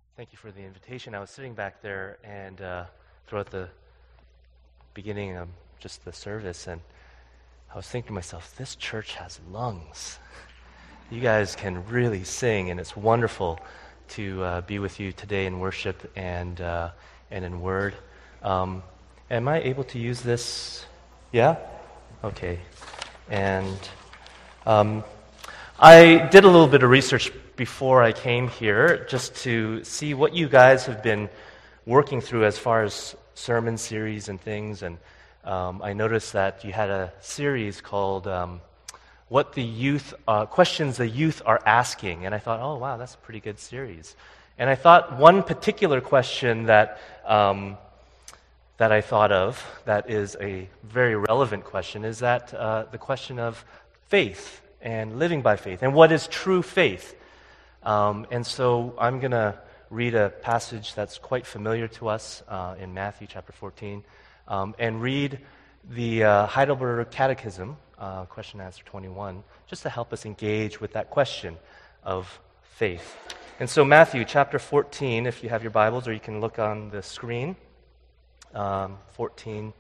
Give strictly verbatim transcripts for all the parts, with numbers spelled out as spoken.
Thank you for the invitation. I was sitting back there and uh, throughout the beginning of just the service, and I was thinking to myself, this church has lungs. You guys can really sing, and it's wonderful to uh, be with you today in worship and uh, and in word. Um, am I able to use this? Yeah? Okay. And um, I did a little bit of research before I came here just to see what you guys have been working through as far as sermon series and things. And um, I noticed that you had a series called um, What the Youth, uh, Questions the Youth Are Asking. And I thought, oh, wow, that's a pretty good series. And I thought one particular question that um, that I thought of that is a very relevant question is that uh, the question of faith and living by faith and what is true faith. Um, and so I'm going to read a passage that's quite familiar to us uh, in Matthew chapter fourteen um, and read the uh, Heidelberg Catechism, uh, question and answer twenty-one, just to help us engage with that question of faith. And so Matthew chapter fourteen, if you have your Bibles, or you can look on the screen, um, fourteen,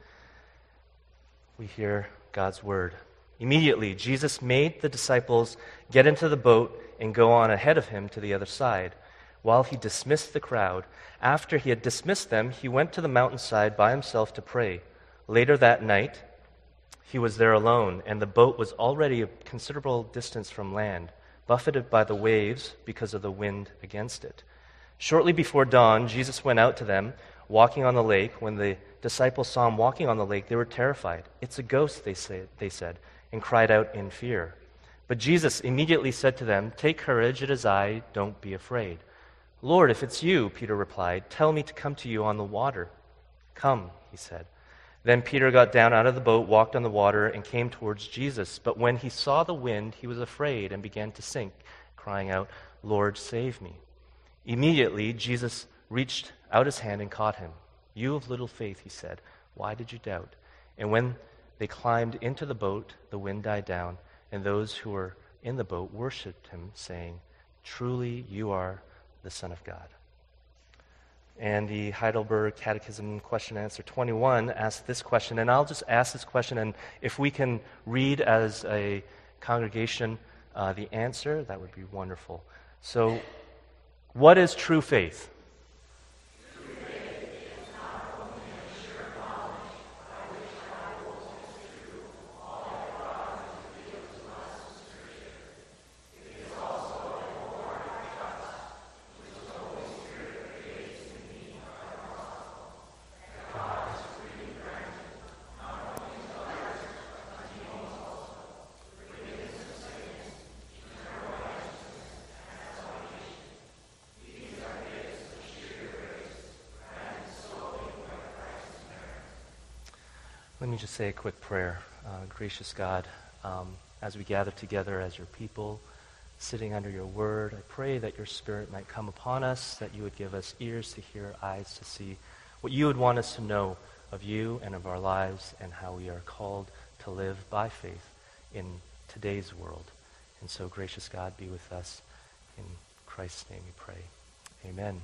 we hear God's word. Immediately, Jesus made the disciples get into the boat and go on ahead of him to the other side, while he dismissed the crowd. After he had dismissed them, he went to the mountainside by himself to pray. Later that night, he was there alone, and the boat was already a considerable distance from land, buffeted by the waves because of the wind against it. Shortly before dawn, Jesus went out to them, walking on the lake. When the disciples saw him walking on the lake, they were terrified. "It's a ghost," they say, they said, and cried out in fear. But Jesus immediately said to them, "Take courage, it is I, don't be afraid." "Lord, if it's you," Peter replied, "tell me to come to you on the water." "Come," he said. Then Peter got down out of the boat, walked on the water, and came towards Jesus. But when he saw the wind, he was afraid and began to sink, crying out, "Lord, save me." Immediately, Jesus reached out his hand and caught him. "You of little faith," he said, "why did you doubt?" And when they climbed into the boat, the wind died down, and those who were in the boat worshipped him, saying, "Truly you are the Son of God." And the Heidelberg Catechism question and answer twenty-one asks this question, and I'll just ask this question, and if we can read as a congregation uh, the answer, that would be wonderful. So, what is true faith? Let me just say a quick prayer. Uh, gracious God, um, as we gather together as your people, sitting under your word, I pray that your Spirit might come upon us, that you would give us ears to hear, eyes to see, what you would want us to know of you and of our lives and how we are called to live by faith in today's world. And so, gracious God, be with us. In Christ's name we pray. Amen.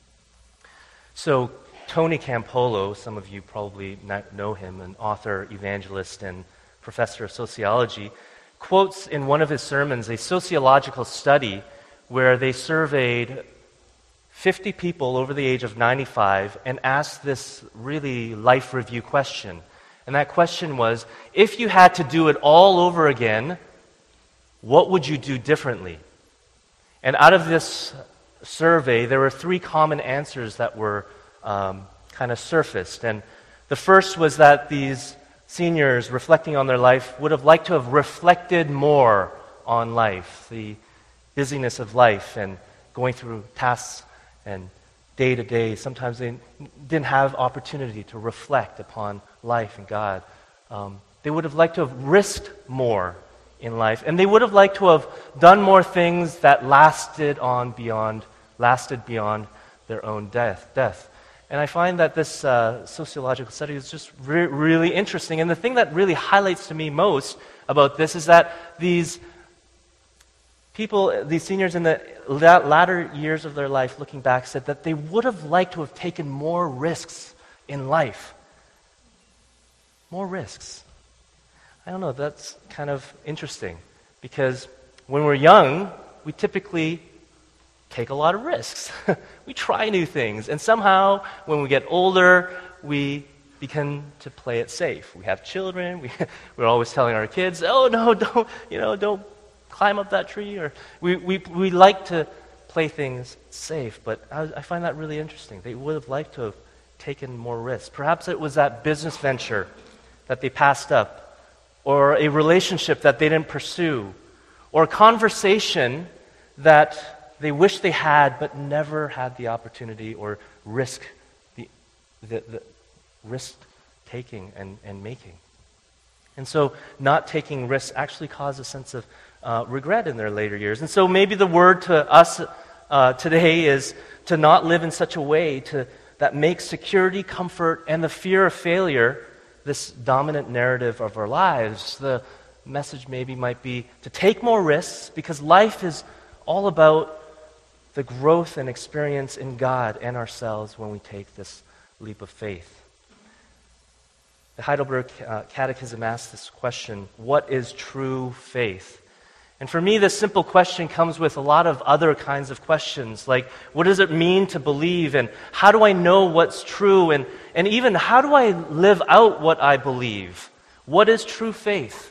So, Tony Campolo, some of you probably know him, an author, evangelist, and professor of sociology, quotes in one of his sermons a sociological study where they surveyed fifty people over the age of ninety-five and asked this really life review question. And that question was, if you had to do it all over again, what would you do differently? And out of this survey, there were three common answers that were Um, kind of surfaced. And the first was that these seniors, reflecting on their life, would have liked to have reflected more on life, the busyness of life and going through tasks and day to day. Sometimes they didn't have opportunity to reflect upon life and God. Um, they would have liked to have risked more in life, and they would have liked to have done more things that lasted on beyond, lasted beyond their own death. Death. And I find that this uh, sociological study is just re- really interesting. And the thing that really highlights to me most about this is that these People, these seniors in the la- latter years of their life, looking back, said that they would have liked to have taken more risks in life. More risks. I don't know, that's kind of interesting, because when we're young, we typically take a lot of risks. We try new things, and somehow, when we get older, we begin to play it safe. We have children, we, we're always telling our kids, oh no, don't, you know, don't climb up that tree, or we, we, we like to play things safe, but I, I find that really interesting. They would have liked to have taken more risks. Perhaps it was that business venture that they passed up, or a relationship that they didn't pursue, or a conversation that they wish they had but never had the opportunity or risk the, the, the risk taking and, and making. And so not taking risks actually caused a sense of uh, regret in their later years. And so maybe the word to us uh, today is to not live in such a way to, that makes security, comfort, and the fear of failure this dominant narrative of our lives. The message maybe might be to take more risks, because life is all about the growth and experience in God and ourselves when we take this leap of faith. The Heidelberg uh, Catechism asks this question: what is true faith? And for me, this simple question comes with a lot of other kinds of questions, like what does it mean to believe, and how do I know what's true, and, and even how do I live out what I believe? What is true faith?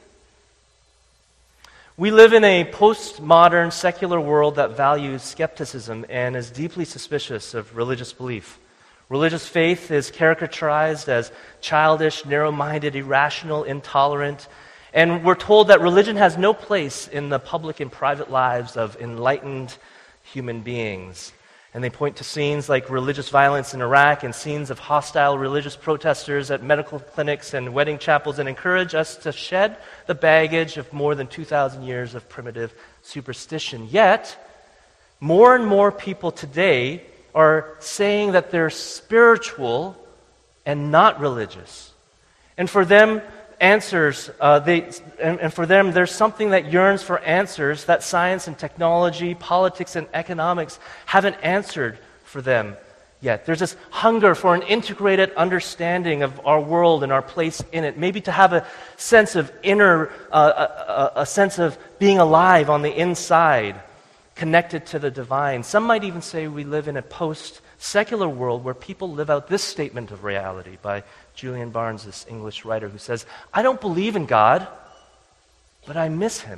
We live in a postmodern, secular world that values skepticism and is deeply suspicious of religious belief. Religious faith is characterized as childish, narrow-minded, irrational, intolerant, and we're told that religion has no place in the public and private lives of enlightened human beings. And they point to scenes like religious violence in Iraq and scenes of hostile religious protesters at medical clinics and wedding chapels, and encourage us to shed the baggage of more than two thousand years of primitive superstition. Yet, more and more people today are saying that they're spiritual and not religious. And for them, answers, uh, they, and, and for them, there's something that yearns for answers that science and technology, politics and economics haven't answered for them yet. There's this hunger for an integrated understanding of our world and our place in it, maybe to have a sense of inner, uh, a, a sense of being alive on the inside, connected to the divine. Some might even say we live in a post-secular world where people live out this statement of reality by Julian Barnes, this English writer, who says, I don't believe in God, but I miss Him.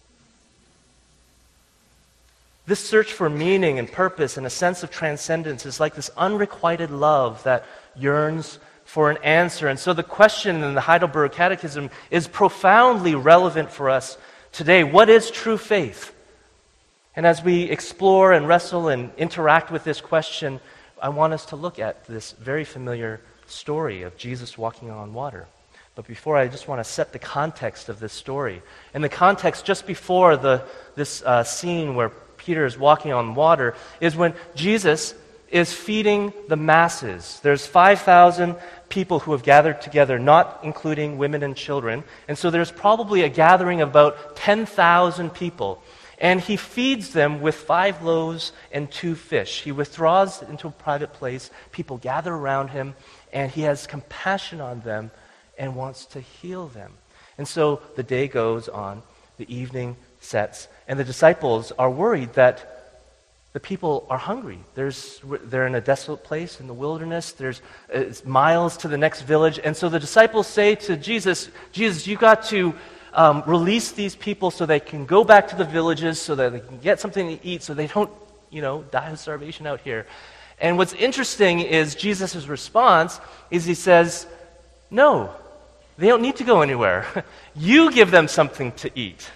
This search for meaning and purpose and a sense of transcendence is like this unrequited love that yearns for an answer. And so the question in the Heidelberg Catechism is profoundly relevant for us today. What is true faith? And as we explore and wrestle and interact with this question, I want us to look at this very familiar story of Jesus walking on water. But before, I just want to set the context of this story. And the context just before the this uh, scene where Peter is walking on water is when Jesus is feeding the masses. There's five thousand people who have gathered together, not including women and children. And so there's probably a gathering of about ten thousand people. And he feeds them with five loaves and two fish. He withdraws into a private place. People gather around him, and he has compassion on them and wants to heal them. And so the day goes on, the evening sets, and the disciples are worried that the people are hungry. There's, they're in a desolate place in the wilderness. There's it's miles to the next village. And so the disciples say to Jesus, Jesus, you got to um, release these people so they can go back to the villages, so that they can get something to eat, so they don't, you know, die of starvation out here. And what's interesting is Jesus' response is he says, no, they don't need to go anywhere. You give them something to eat.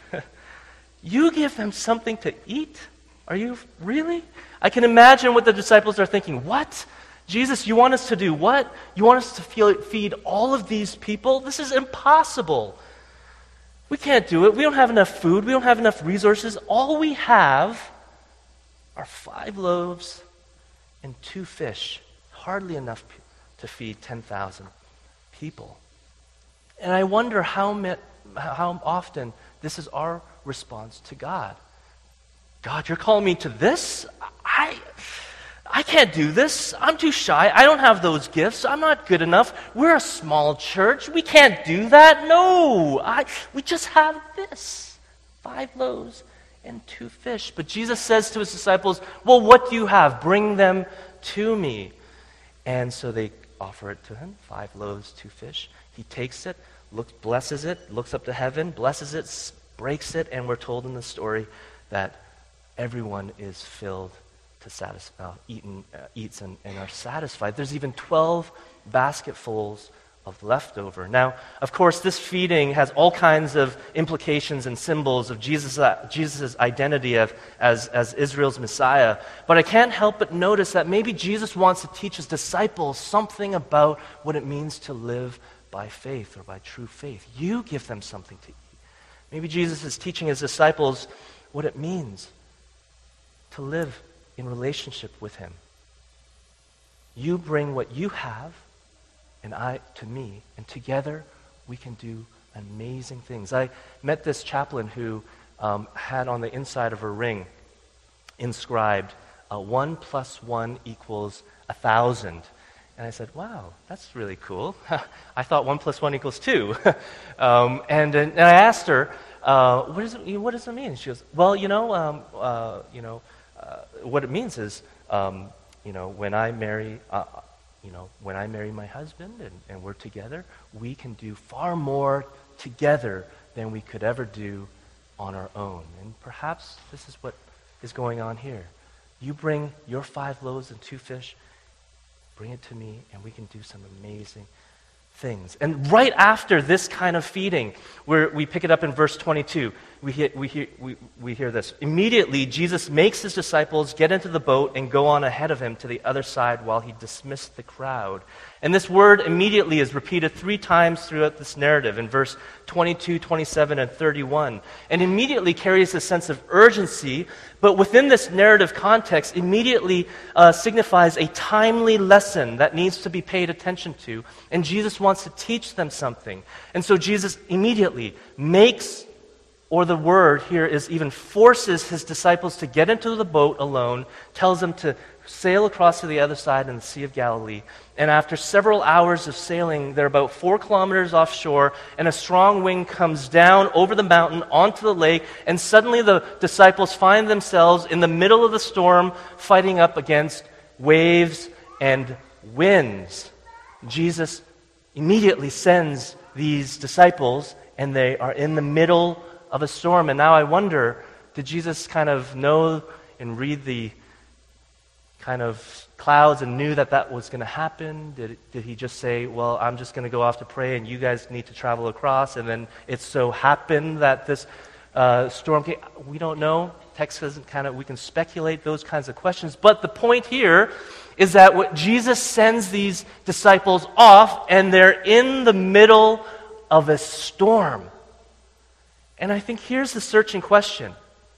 You give them something to eat? Are you really? I can imagine what the disciples are thinking. What? Jesus, you want us to do what? You want us to feel, feed all of these people? This is impossible. We can't do it. We don't have enough food. We don't have enough resources. All we have are five loaves and two fish. Hardly enough to feed ten thousand people. And I wonder how, met, how often this is our response to God. God, you're calling me to this? I, I can't do this. I'm too shy. I don't have those gifts. I'm not good enough. We're a small church. We can't do that. No, I, we just have this. Five loaves and two fish. But Jesus says to his disciples, well, what do you have? Bring them to me. And so they offer it to him, five loaves, two fish. He takes it, looks, blesses it, looks up to heaven, blesses it, breaks it, and we're told in the story that everyone is filled to satisfy, uh, eaten, uh, eats and, and are satisfied. There's even twelve basketfuls of leftover. Now, of course, this feeding has all kinds of implications and symbols of Jesus' uh, Jesus's identity of, as, as Israel's Messiah. But I can't help but notice that maybe Jesus wants to teach his disciples something about what it means to live by faith or by true faith. You give them something to eat. Maybe Jesus is teaching his disciples what it means to live in relationship with him. You bring what you have and I to me, and together we can do amazing things. I met this chaplain who um, had on the inside of her ring inscribed, uh, one plus one equals a thousand. And I said, wow, that's really cool. I thought one plus one equals two. um, and, and I asked her, uh, what, is it, what does it mean? She goes, well, you know, um, uh, you know, uh, what it means is, um, you know, when I marry, uh, you know, when I marry my husband and, and we're together, we can do far more together than we could ever do on our own. And perhaps this is what is going on here. You bring your five loaves and two fish, bring it to me, and we can do some amazing things. And right after this kind of feeding, where we pick it up in verse twenty-two, we hear, we, hear, we, we hear this. Immediately, Jesus makes his disciples get into the boat and go on ahead of him to the other side while he dismissed the crowd. And this word immediately is repeated three times throughout this narrative in verse twenty-two, twenty-seven, and thirty-one. And immediately carries a sense of urgency, but within this narrative context, immediately uh, signifies a timely lesson that needs to be paid attention to. And Jesus wants to teach them something. And so Jesus immediately makes, or the word here is even forces his disciples to get into the boat alone, tells them to sail across to the other side in the Sea of Galilee. And after several hours of sailing, they're about four kilometers offshore, and a strong wind comes down over the mountain onto the lake, and suddenly the disciples find themselves in the middle of the storm, fighting up against waves and winds. Jesus immediately sends these disciples, and they are in the middle of a storm. And now I wonder, did Jesus kind of know and read the kind of clouds and knew that that was going to happen? Did, did he just say, well, I'm just going to go off to pray and you guys need to travel across, and then it so happened that this uh, storm came? We don't know. Text doesn't kind of, we can speculate those kinds of questions. But the point here is that what Jesus sends these disciples off, and they're in the middle of a storm. And I think here's the searching question.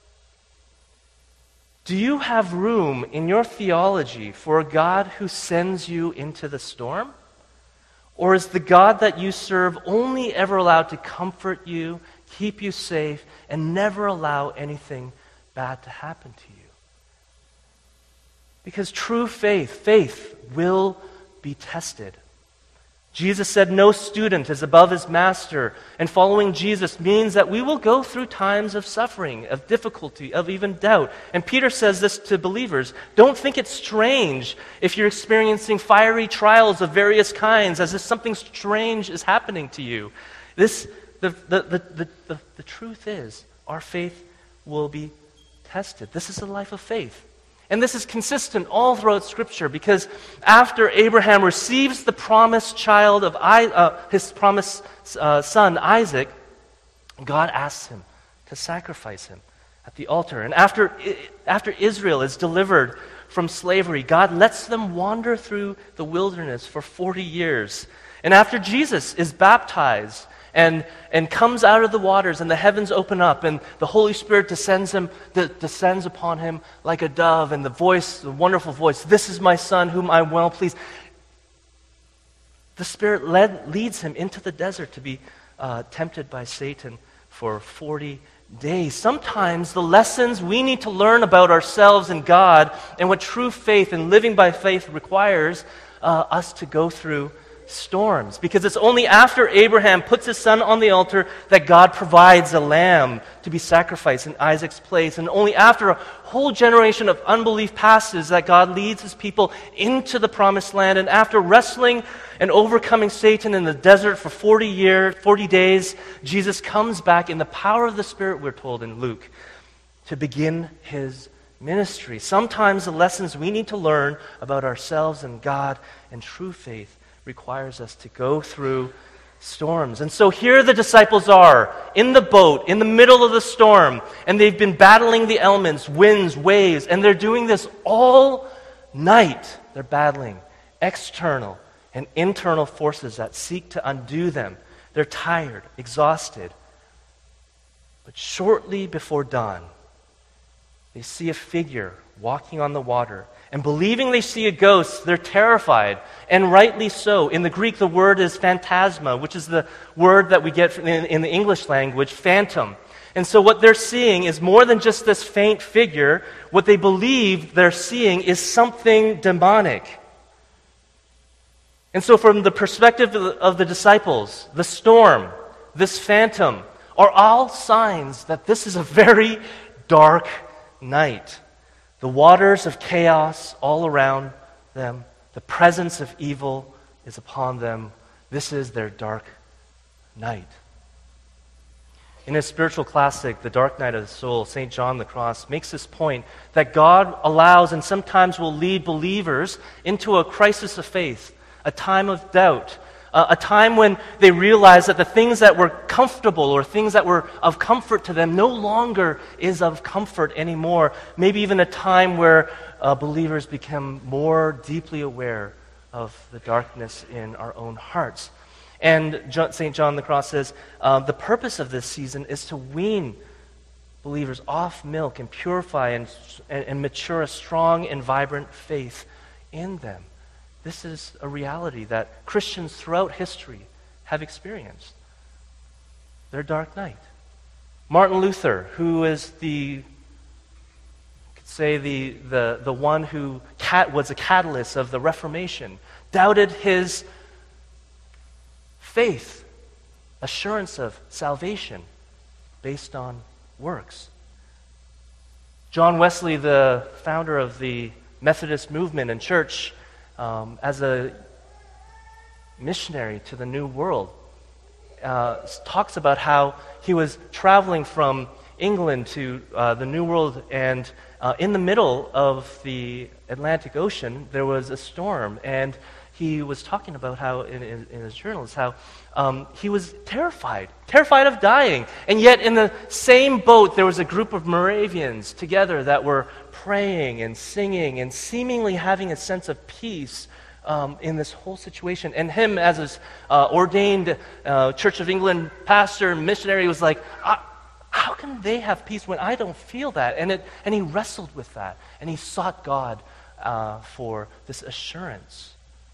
Do you have room in your theology for a God who sends you into the storm? Or is the God that you serve only ever allowed to comfort you, keep you safe, and never allow anything bad to happen to you? Because true faith, faith will be tested. Jesus said no student is above his master, and following Jesus means that we will go through times of suffering, of difficulty, of even doubt. And Peter says this to believers: don't think it's strange if you're experiencing fiery trials of various kinds, as if something strange is happening to you. This, the, the, the, the, the, the truth is, our faith will be tested. This is a life of faith. And this is consistent all throughout Scripture, because after Abraham receives the promised child of I, uh, his promised uh, son Isaac, God asks him to sacrifice him at the altar. And after after Israel is delivered from slavery, God lets them wander through the wilderness for forty years. And after Jesus is baptized and, and comes out of the waters, and the heavens open up, and the Holy Spirit descends him, de- descends upon him like a dove, and the voice, the wonderful voice, "This is my Son whom I am well pleased." The Spirit led, leads him into the desert to be uh, tempted by Satan for forty days. Sometimes the lessons we need to learn about ourselves and God and what true faith and living by faith requires uh, us to go through storms. Because it's only after Abraham puts his son on the altar that God provides a lamb to be sacrificed in Isaac's place. And only after a whole generation of unbelief passes that God leads his people into the promised land. And after wrestling and overcoming Satan in the desert for forty years, forty days, Jesus comes back in the power of the Spirit, we're told in Luke, to begin his ministry. Sometimes the lessons we need to learn about ourselves and God and true faith requires us to go through storms. And so here the disciples are in the boat, in the middle of the storm, and they've been battling the elements, winds, waves, and they're doing this all night. They're battling external and internal forces that seek to undo them. They're tired, exhausted. But shortly before dawn, they see a figure walking on the water. And believing they see a ghost, they're terrified, and rightly so. In the Greek, the word is phantasma, which is the word that we get in, in the English language, phantom. And so what they're seeing is more than just this faint figure. What they believe they're seeing is something demonic. And so from the perspective of the, of the disciples, the storm, this phantom, are all signs that this is a very dark night. The waters of chaos all around them, the presence of evil is upon them. This is their dark night. In his spiritual classic, The Dark Night of the Soul, Saint John the Cross makes this point that God allows and sometimes will lead believers into a crisis of faith, a time of doubt, uh, a time when they realize that the things that were comfortable or things that were of comfort to them no longer is of comfort anymore. Maybe even a time where uh, believers become more deeply aware of the darkness in our own hearts. And Saint John the Cross says, uh, the purpose of this season is to wean believers off milk and purify and, and, and mature a strong and vibrant faith in them. This is a reality that Christians throughout history have experienced. Their dark night. Martin Luther, who is the, could say the, the, the one who cat, was a catalyst of the Reformation, doubted his faith, assurance of salvation based on works. John Wesley, the founder of the Methodist movement and church, um, as a missionary to the New World, uh, talks about how he was traveling from England to uh, the New World, and uh, in the middle of the Atlantic Ocean, there was a storm, and he was talking about how, in, in, in his journals, how um, he was terrified, terrified of dying. And yet in the same boat, there was a group of Moravians together that were praying and singing and seemingly having a sense of peace um, in this whole situation. And him, as his uh, ordained uh, Church of England pastor and missionary, was like, how can they have peace when I don't feel that? And, it, and he wrestled with that. And he sought God uh, for this assurance.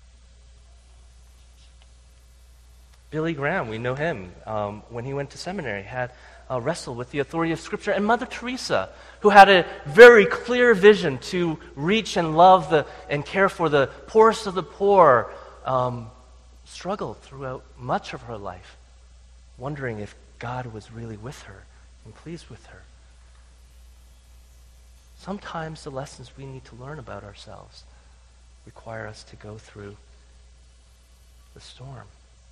Billy Graham, we know him, um, when he went to seminary, had uh, wrestled with the authority of Scripture. And Mother Teresa, who had a very clear vision to reach and love the and care for the poorest of the poor, um, struggled throughout much of her life, wondering if God was really with her and pleased with her. Sometimes the lessons we need to learn about ourselves require us to go through the storm.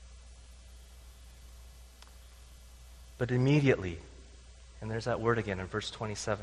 But immediately, and there's that word again in verse twenty-seven,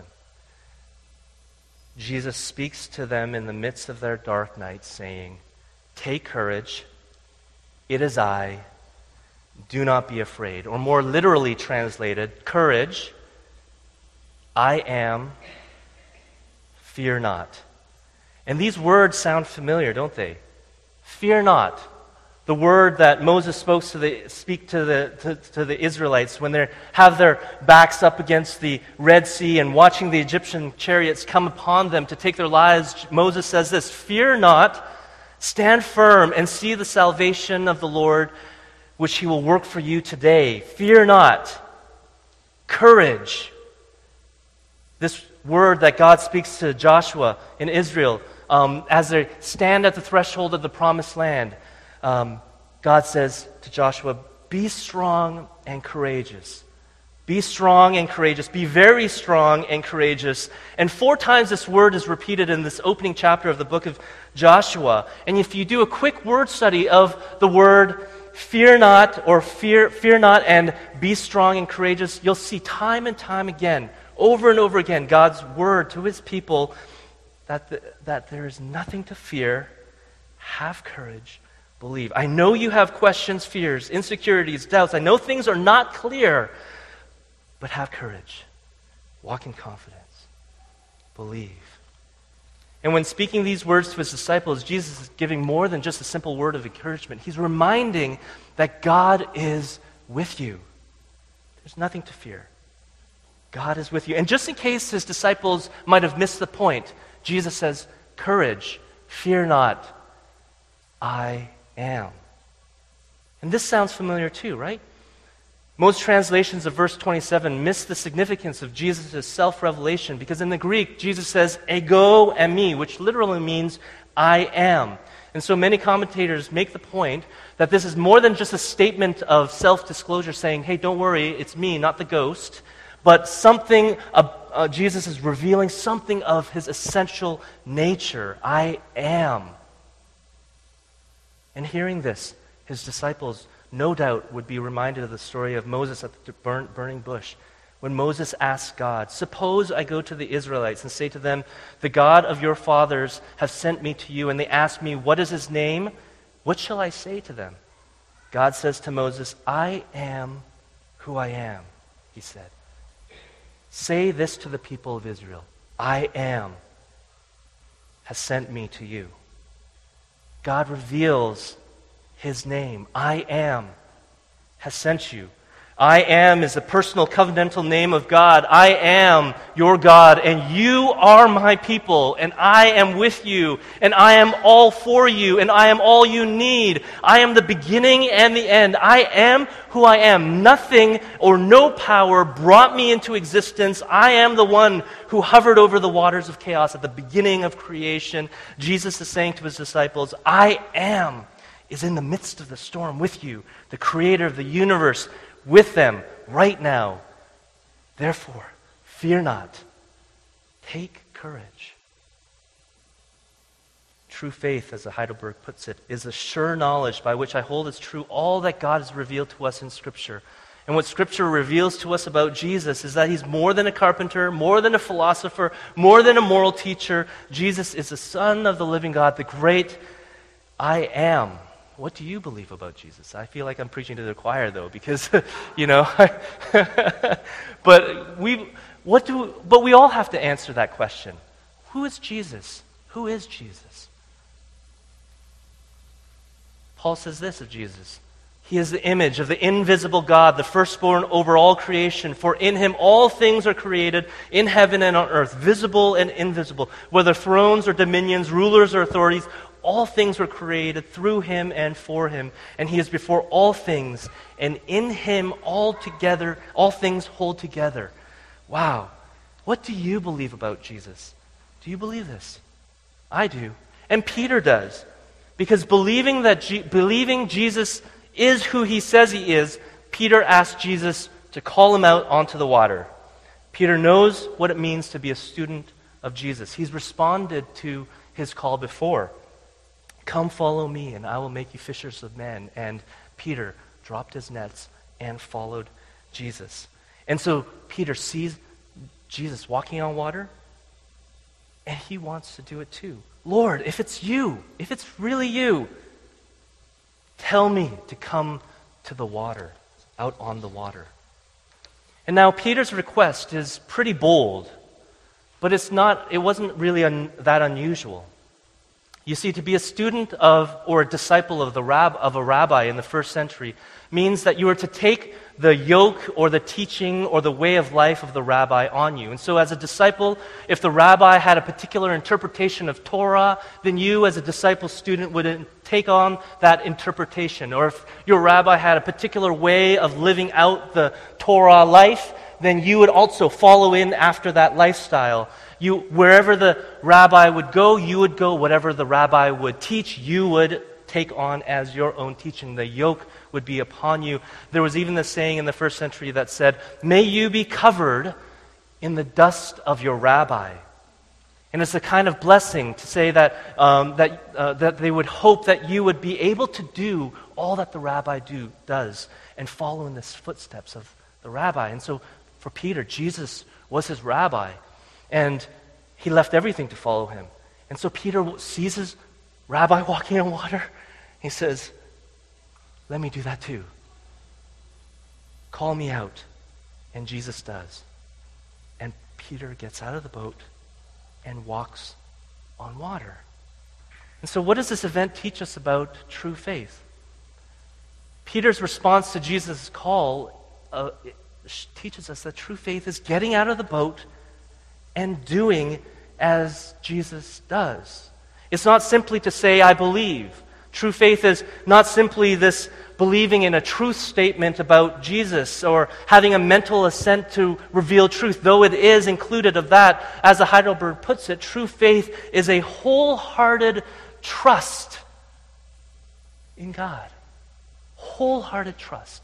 Jesus speaks to them in the midst of their dark night, saying, "Take courage, it is I, do not be afraid." Or more literally translated, courage, I am, fear not. And these words sound familiar, don't they? Fear not. The word that Moses spoke to the speak to the to, to the Israelites when they have their backs up against the Red Sea and watching the Egyptian chariots come upon them to take their lives. Moses says this: "Fear not, stand firm and see the salvation of the Lord, which He will work for you today. Fear not, courage." This word that God speaks to Joshua in Israel um, as they stand at the threshold of the promised land. Um, God says to Joshua, be strong and courageous. Be strong and courageous. Be very strong and courageous. And four times this word is repeated in this opening chapter of the book of Joshua. And if you do a quick word study of the word fear not or fear, fear not and be strong and courageous, you'll see time and time again, over and over again, God's word to his people that, the, that there is nothing to fear. Have courage. Believe. I know you have questions, fears, insecurities, doubts. I know things are not clear, but have courage. Walk in confidence. Believe. And when speaking these words to his disciples, Jesus is giving more than just a simple word of encouragement. He's reminding that God is with you. There's nothing to fear. God is with you. And just in case his disciples might have missed the point, Jesus says, courage, fear not, I am. And this sounds familiar too, right? Most translations of verse twenty-seven miss the significance of Jesus' self-revelation because in the Greek, Jesus says, ego eimi, which literally means I am. And so many commentators make the point that this is more than just a statement of self-disclosure saying, hey, don't worry, it's me, not the ghost, but something, uh, uh, Jesus is revealing something of his essential nature. I am. And hearing this, his disciples no doubt would be reminded of the story of Moses at the burn, burning bush. When Moses asked God, suppose I go to the Israelites and say to them, the God of your fathers has sent me to you, and they ask me, what is his name? What shall I say to them? God says to Moses, I am who I am, he said. Say this to the people of Israel, I am has sent me to you. God reveals his name. I am has sent you. I am is the personal covenantal name of God. I am your God, and you are my people, and I am with you, and I am all for you, and I am all you need. I am the beginning and the end. I am who I am. Nothing or no power brought me into existence. I am the one who hovered over the waters of chaos at the beginning of creation. Jesus is saying to his disciples, I am is in the midst of the storm with you, the creator of the universe with them right now. Therefore, fear not. Take courage. True faith, as the Heidelberg puts it, is a sure knowledge by which I hold as true all that God has revealed to us in Scripture. And what Scripture reveals to us about Jesus is that he's more than a carpenter, more than a philosopher, more than a moral teacher. Jesus is the Son of the living God, the great I am. What do you believe about Jesus? I feel like I'm preaching to the choir, though, because, you know, but we, what do, but we all have to answer that question. Who is Jesus? Who is Jesus? Paul says this of Jesus. He is the image of the invisible God, the firstborn over all creation. For in him all things are created, in heaven and on earth, visible and invisible, whether thrones or dominions, rulers or authorities. All things were created through him and for him, and he is before all things, and in him all together, all things hold together. Wow. What do you believe about Jesus? Do you believe this? I do. And Peter does. Because believing that G- believing Jesus is who he says he is, Peter asked Jesus to call him out onto the water. Peter knows what it means to be a student of Jesus. He's responded to his call before. Come follow me, and I will make you fishers of men. And Peter dropped his nets and followed Jesus. And so Peter sees Jesus walking on water, and he wants to do it too. Lord, if it's you, if it's really you, tell me to come to the water, out on the water. And now Peter's request is pretty bold, but it's not, it wasn't really un, that unusual. You see, to be a student of or a disciple of the rab, of a rabbi in the first century means that you are to take the yoke or the teaching or the way of life of the rabbi on you. And so as a disciple, if the rabbi had a particular interpretation of Torah, then you as a disciple student would take on that interpretation. Or if your rabbi had a particular way of living out the Torah life, then you would also follow in after that lifestyle. You, wherever the rabbi would go, you would go. Whatever the rabbi would teach, you would take on as your own teaching. The yoke would be upon you. There was even the saying in the first century that said, "May you be covered in the dust of your rabbi." And it's a kind of blessing to say that um, that uh, that they would hope that you would be able to do all that the rabbi do does and follow in the footsteps of the rabbi. And so for Peter, Jesus was his rabbi, and he left everything to follow him. And so Peter sees his rabbi walking on water. He says, "Let me do that too. Call me out." And Jesus does. And Peter gets out of the boat and walks on water. And so what does this event teach us about true faith? Peter's response to Jesus' call uh, teaches us that true faith is getting out of the boat and doing as Jesus does. It's not simply to say, "I believe." True faith is not simply this believing in a truth statement about Jesus or having a mental assent to reveal truth, though it is included of that. As the Heidelberg puts it, true faith is a wholehearted trust in God. Wholehearted trust.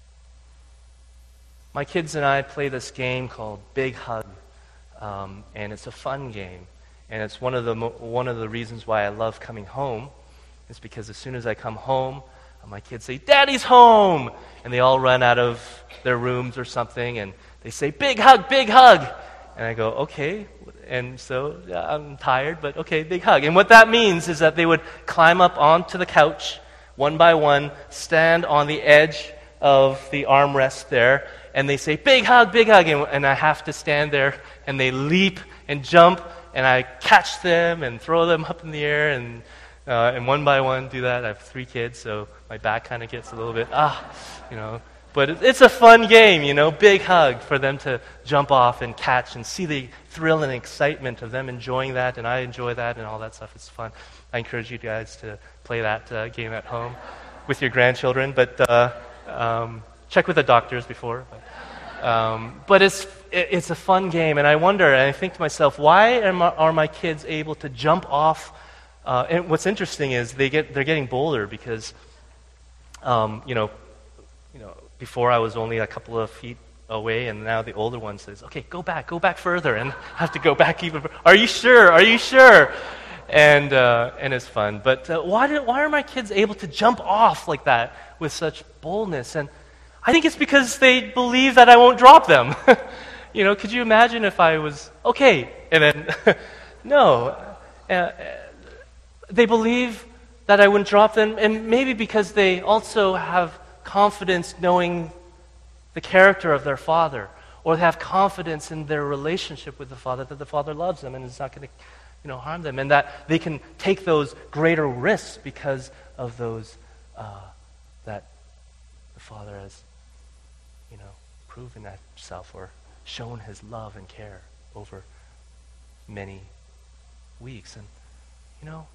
My kids and I play this game called Big Hug, um, and it's a fun game. And it's one of the mo- one of the reasons why I love coming home. Is because as soon as I come home, my kids say, "Daddy's home!" And they all run out of their rooms or something, and they say, "Big hug, big hug!" And I go, "Okay." And so yeah, I'm tired, but okay, big hug. And what that means is that they would climb up onto the couch, one by one, stand on the edge of the armrest there, and they say, "Big hug, big hug!" And, and I have to stand there, and they leap and jump, and I catch them and throw them up in the air, and Uh, and one by one do that. I have three kids, so my back kind of gets a little bit, ah, you know. But it, it's a fun game, you know, big hug for them to jump off and catch and see the thrill and excitement of them enjoying that, and I enjoy that and all that stuff. It's fun. I encourage you guys to play that uh, game at home with your grandchildren, but uh, um, check with the doctors before. But, um, but it's, it, it's a fun game, and I wonder, and I think to myself, why am, are my kids able to jump off? Uh, and what's interesting is they get they're getting bolder because, um, you know, you know, before I was only a couple of feet away, and now the older one says, "Okay, go back, go back further," and I have to go back even further. Are you sure? Are you sure? And uh, and it's fun. But uh, why do, why are my kids able to jump off like that with such boldness? And I think it's because they believe that I won't drop them. You know, could you imagine if I was okay and then no. Uh, They believe that I wouldn't drop them, and maybe because they also have confidence knowing the character of their father, or they have confidence in their relationship with the father, that the father loves them and is not going to, you know, harm them, and that they can take those greater risks because of those uh, that the father has, you know, proven that himself or shown his love and care over many weeks. And, you know,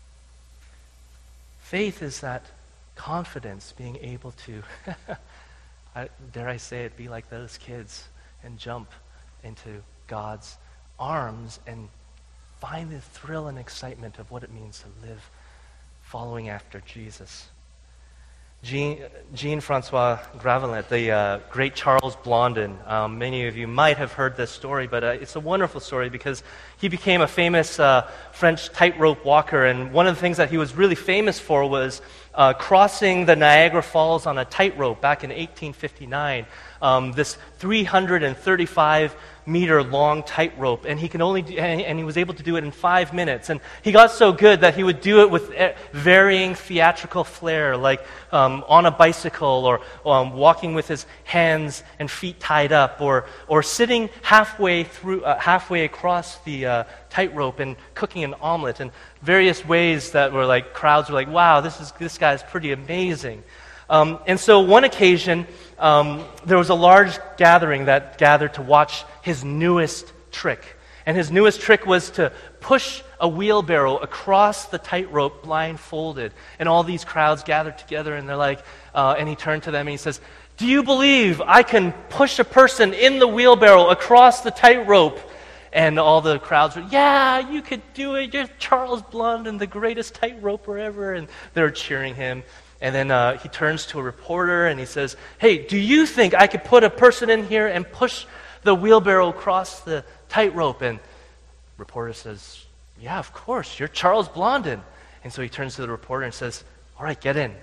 faith is that confidence, being able to, I, dare I say it, be like those kids and jump into God's arms and find the thrill and excitement of what it means to live following after Jesus. Jean, Jean-Francois Gravelet, the uh, great Charles Blondin. Um, many of you might have heard this story, but uh, it's a wonderful story because he became a famous uh, French tightrope walker, and one of the things that he was really famous for was uh, crossing the Niagara Falls on a tightrope back in eighteen fifty-nine. Um, this three hundred thirty-five meter long tightrope, and he can only do, and, and he was able to do it in five minutes. And he got so good that he would do it with varying theatrical flair, like um, on a bicycle, or um, walking with his hands and feet tied up, or or sitting halfway through, uh, halfway across the uh, tightrope and cooking an omelet, and various ways that were like crowds were like, "Wow, this is this guy's pretty amazing." Um, and so one occasion, um, there was a large gathering that gathered to watch his newest trick. And his newest trick was to push a wheelbarrow across the tightrope blindfolded. And all these crowds gathered together, and they're like, uh, and he turned to them and he says, Do you believe I can push a person in the wheelbarrow across the tightrope? And all the crowds were, yeah, you could do it. You're Charles Blondin, the greatest tightroper ever. And they're cheering him. And then uh, he turns to a reporter and he says, hey, do you think I could put a person in here and push the wheelbarrow across the tightrope? And the reporter says, yeah, of course. You're Charles Blondin. And so he turns to the reporter and says, all right, get in.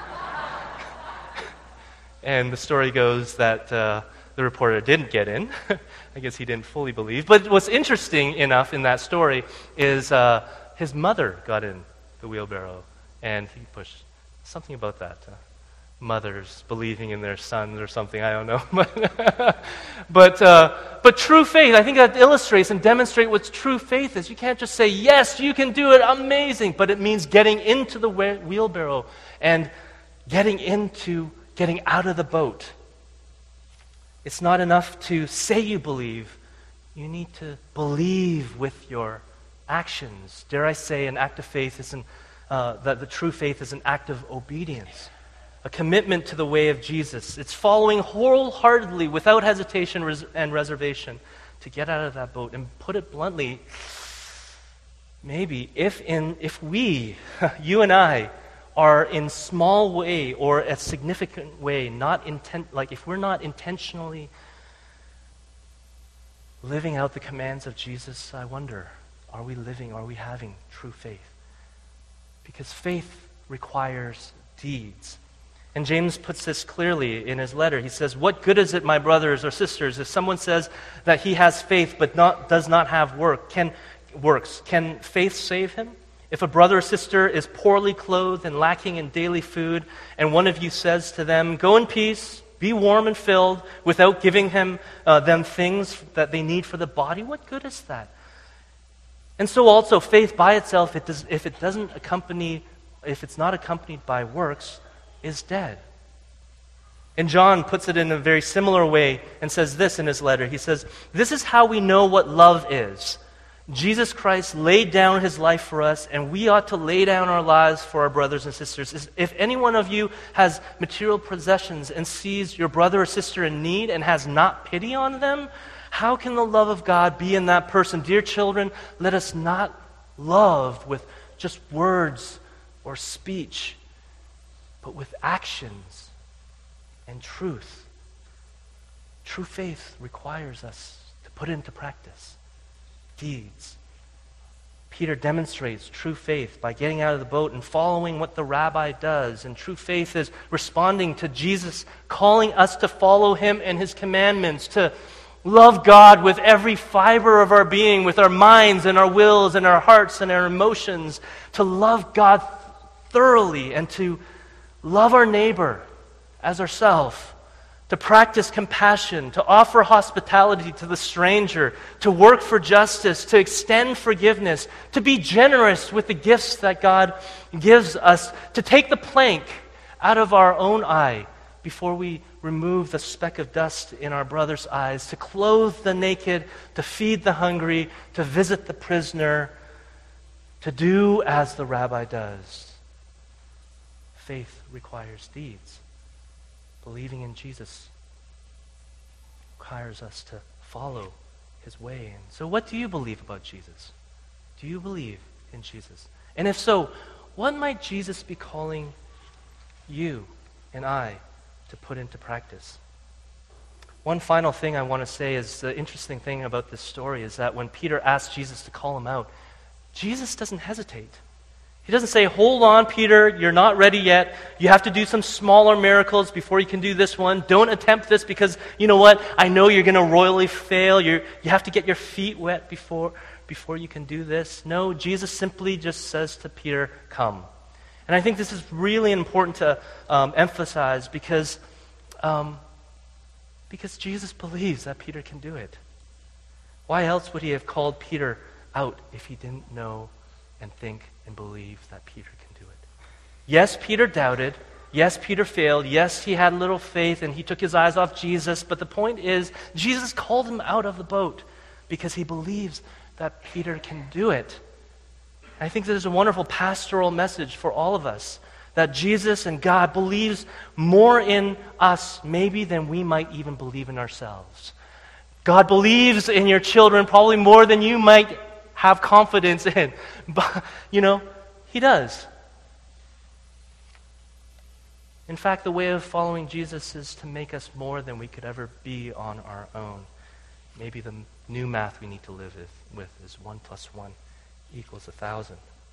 And the story goes that uh, the reporter didn't get in. I guess he didn't fully believe. But what's interesting enough in that story is uh, his mother got in the wheelbarrow, and he pushed. Something about that. Uh, mothers believing in their sons or something, I don't know. but uh, but true faith, I think that illustrates and demonstrates what true faith is. You can't just say, yes, you can do it, amazing. But it means getting into the wheelbarrow and getting into getting out of the boat. It's not enough to say you believe. You need to believe with your actions. Dare I say, an act of faith is an, uh, that the true faith is an act of obedience, a commitment to the way of Jesus. It's following wholeheartedly, without hesitation res- and reservation, to get out of that boat. And put it bluntly, maybe if in if we, you and I, are in small way or a significant way, not intent, like if we're not intentionally living out the commands of Jesus, I wonder, are we living, are we having true faith? Because faith requires deeds. And James puts this clearly in his letter. He says, what good is it, my brothers or sisters, if someone says that he has faith but not, does not have work, can, works? Can faith save him? If a brother or sister is poorly clothed and lacking in daily food, and one of you says to them, go in peace, be warm and filled, without giving him, uh, them things that they need for the body, what good is that? And so also, faith by itself, it does, if it doesn't accompany, if it's not accompanied by works, is dead. And John puts it in a very similar way and says this in his letter. He says, this is how we know what love is. Jesus Christ laid down his life for us, and we ought to lay down our lives for our brothers and sisters. If any one of you has material possessions and sees your brother or sister in need and has not pity on them, how can the love of God be in that person? Dear children, let us not love with just words or speech, but with actions and truth. True faith requires us to put into practice deeds. Peter demonstrates true faith by getting out of the boat and following what the rabbi does. And true faith is responding to Jesus, calling us to follow him and his commandments, to love God with every fiber of our being, with our minds and our wills and our hearts and our emotions, to love God thoroughly and to love our neighbor as ourselves, to practice compassion, to offer hospitality to the stranger, to work for justice, to extend forgiveness, to be generous with the gifts that God gives us, to take the plank out of our own eye before we remove the speck of dust in our brother's eyes, to clothe the naked, to feed the hungry, to visit the prisoner, to do as the rabbi does. Faith requires deeds. Believing in Jesus requires us to follow his way. And so what do you believe about Jesus? Do you believe in Jesus? And if so, what might Jesus be calling you and I to put into practice? One final thing I want to say is the interesting thing about this story is that when Peter asked Jesus to call him out, Jesus doesn't hesitate. He doesn't say, hold on, Peter, you're not ready yet. You have to do some smaller miracles before you can do this one. Don't attempt this because, you know what, I know you're going to royally fail. You're, you have to get your feet wet before, before you can do this. No, Jesus simply just says to Peter, come. And I think this is really important to um, emphasize because, um, because Jesus believes that Peter can do it. Why else would he have called Peter out if he didn't know and think and believe that Peter can do it? Yes, Peter doubted. Yes, Peter failed. Yes, he had little faith and he took his eyes off Jesus. But the point is, Jesus called him out of the boat because he believes that Peter can do it. I think this is a wonderful pastoral message for all of us, That Jesus and God believes more in us maybe than we might even believe in ourselves. God believes in your children probably more than you might have confidence in. But, you know, He does. In fact, the way of following Jesus is to make us more than we could ever be on our own. Maybe the new math we need to live with, with is one plus one equals a thousand.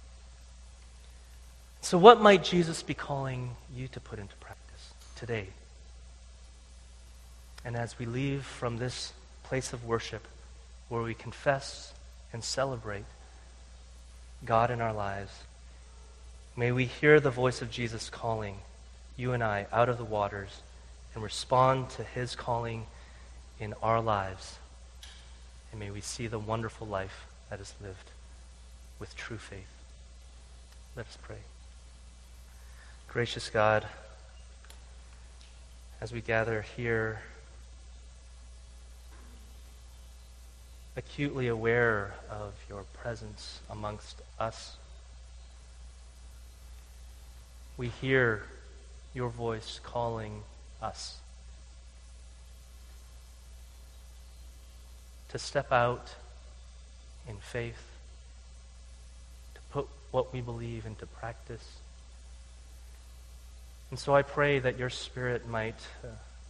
So what might Jesus be calling you to put into practice today? And as we leave from this place of worship where we confess and celebrate God in our lives, may we hear the voice of Jesus calling you and I out of the waters and respond to His calling in our lives. And may we see the wonderful life that is lived with true faith. Let us pray. Gracious God, as we gather here, acutely aware of your presence amongst us, we hear your voice calling us to step out in faith, to put what we believe into practice. And so I pray that your Spirit might uh,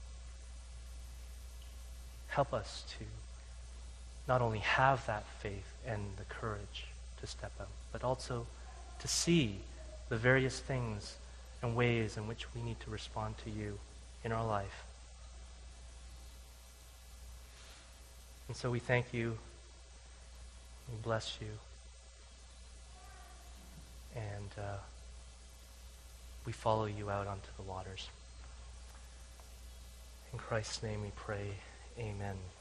help us to not only have that faith and the courage to step out, but also to see the various things and ways in which we need to respond to you in our life. And so we thank you, we bless you, and uh, we follow you out onto the waters. In Christ's name we pray, amen.